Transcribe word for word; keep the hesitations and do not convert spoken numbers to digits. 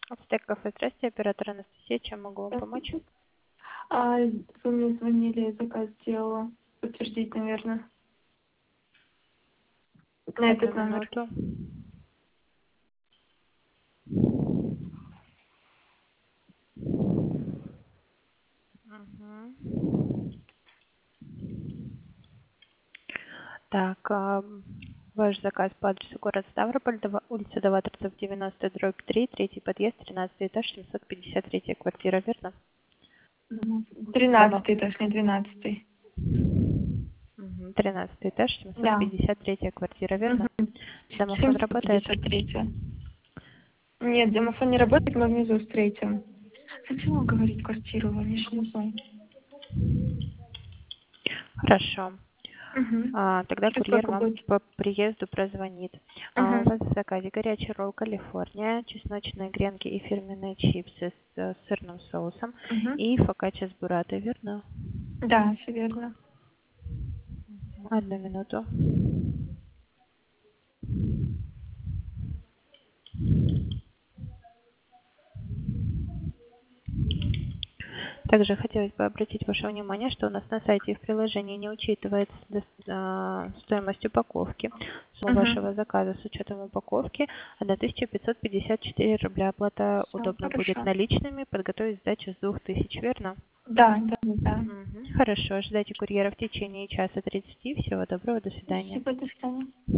Ацтек кафе, здрасте, оператор Анастасия, чем могу вам помочь? Здравствуйте. А, вы мне звонили, я заказ сделала. Подтвердить, наверное, на Одну этот номер. минуту. Мгм. Так, а, ваш заказ по адресу город Ставрополь, Дова- улица Доваторцев, девяносто, дробь три, третий подъезд, тринадцатый этаж, семьсот пятьдесят третья квартира, верно? Мгм. Дома. Тринадцатый, точнее, двенадцатый. Мгм, тринадцатый этаж, семьсот Да. пятьдесят третья квартира, верно? Мгм. Домофон семьсот работает? пятьдесят третья. Нет, домофон не работает, мы внизу в третьем. Зачем говорить квартиру? Они же не знают. Хорошо. Угу. А, тогда Сейчас курьер сколько вам будет? по приезду прозвонит. А, у Угу. вас в заказе горячий ролл Калифорния, чесночные гренки и фирменные чипсы с э, сырным соусом Угу. и фокачча с буррато, верно? Да, все верно. Одну минуту. Также хотелось бы обратить ваше внимание, что у нас на сайте и в приложении не учитывается дос- а, стоимость упаковки. Сумма Угу. вашего заказа с учетом упаковки тысяча пятьсот пятьдесят четыре рубля. Оплата Все, удобно будет хорошо. наличными, подготовить сдачу с двух тысяч, верно? Да, да, да, да. Мгм. Хорошо, ждайте курьера в течение часа тридцати. Всего доброго, до свидания. Спасибо, до свидания.